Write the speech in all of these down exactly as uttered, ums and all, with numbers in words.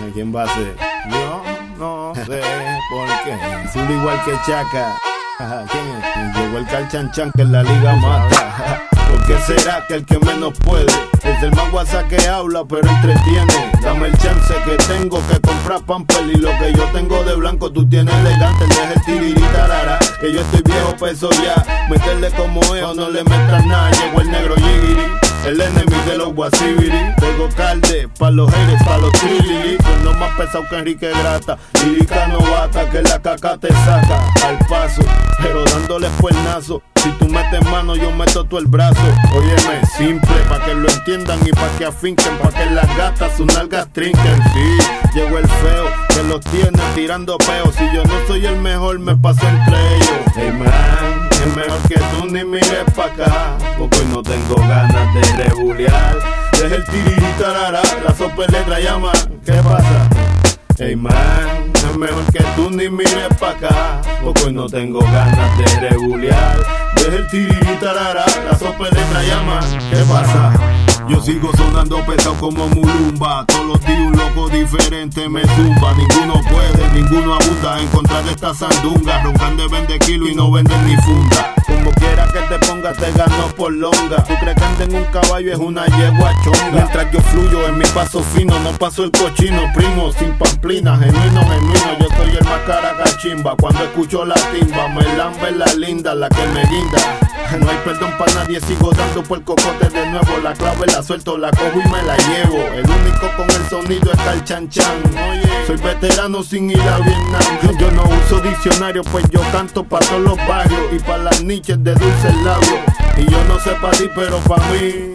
¿De quién va a ser? Yo no sé por qué. Zulu igual que Chaka. ¿Quién es? Llegó el Calchanchan que en la liga mata. ¿Por qué será que el que menos puede es el más guasa que habla pero entretiene? Dame el chance que tengo que comprar pamper y lo que yo tengo de blanco tú tienes elegante. Deja el tiriritarara, que yo estoy viejo peso ya. Meterle como es o no le metas nada. Llegó el negro yigiri, el enemigo de los guasibiri. Tengo calde pa' los haters, pa' los trilili. Con no más pesado que Enrique Grata. Lírica novata que la caca te saca al paso, pero dándole fuernazo. Si tú metes mano, yo meto tú el brazo. Óyeme, simple, pa' que lo entiendan y pa' que afinquen, pa' que las gatas sus nalgas trinquen. Sí, llegó el feo, que los tiene tirando peo. Si yo no soy el mejor, me paso entre ellos. Hey man, es mejor que tú ni mires pa' acá, porque hoy no tengo ganas de rebulear. Deja el tiriritarara, la sopa letra llama, ¿qué pasa? Hey man, es mejor que tú ni mires pa' acá, porque hoy no tengo ganas de rebulear. Deja el tiriritarara, la sopa letra llama, ¿qué pasa? Yo sigo sonando pesado como Mulumba. Todos los días un loco diferente me zumba. Ninguno puede, ninguno abunda en contra de esta sandunga. Roncan de vende kilo y no venden ni funda. Como quiera que te pongas te gano por longa. Tú crees que anda en un caballo es una yegua chonga. Mientras yo fluyo en mi paso fino, no paso el cochino. Primo, sin pamplina, genuino, genuino. Yo soy el más caracachimba. Cuando escucho la timba, me lambe la linda, la que me guinda. No hay perdón para nadie, sigo dando por el cocote de nuevo. La clave la suelto, la cojo y me la llevo. El único con el sonido es Calchanchan. Soy veterano sin ir a Vietnam. Yo, yo no uso diccionario, pues yo canto pa' todos los barrios y pa' las niches de dulces labios. Y yo no sé pa' ti, pero pa' mí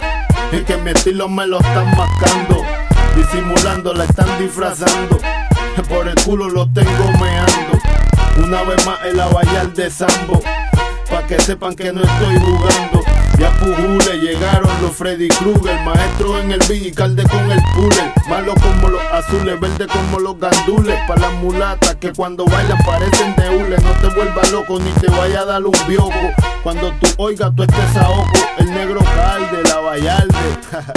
es que mi estilo me lo están mascando. Disimulando, la están disfrazando. Por el culo lo tengo meando. Una vez más el abayal de Sambo, pa' que sepan que no estoy jugando. Ya pujule, llegaron los Freddy Krueger. Maestro en el beat y calde con el puller. Malo como los azules, verde como los gandules. Pa' las mulatas que cuando bailan parecen de hule. No te vuelvas loco ni te vaya a dar un bioco. Cuando tú oigas tú estés a ojo. El negro calde, la vallarde.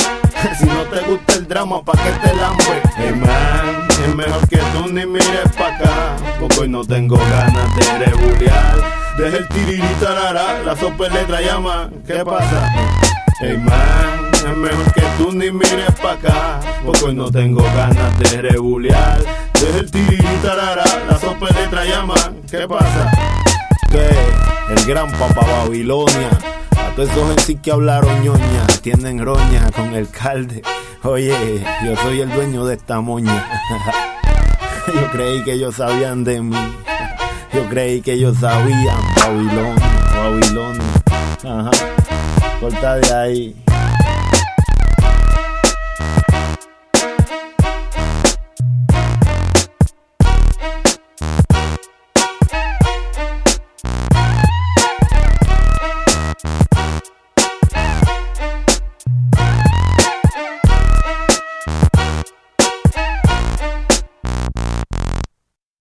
Si no te gusta el drama, pa' que te lambe. Hey man, es mejor que tú ni mires pa' acá, porque hoy no tengo ganas de rebulear. Deja el tiriritarara, la sopa letra llama, ¿qué pasa? Hey man, es mejor que tú ni mires pa' acá, porque hoy no tengo ganas de rebulear. Deja el tiriritarara, la sopa letra llama, ¿qué pasa? Que el gran papá Babilonia, a todos esos en sí que hablaron ñoña, tienen roña con el calde. Oye, yo soy el dueño de esta moña. Yo creí que ellos sabían de mí. Yo creí que ellos sabían. Babilonia, Babilonia. Ajá. Corta de ahí.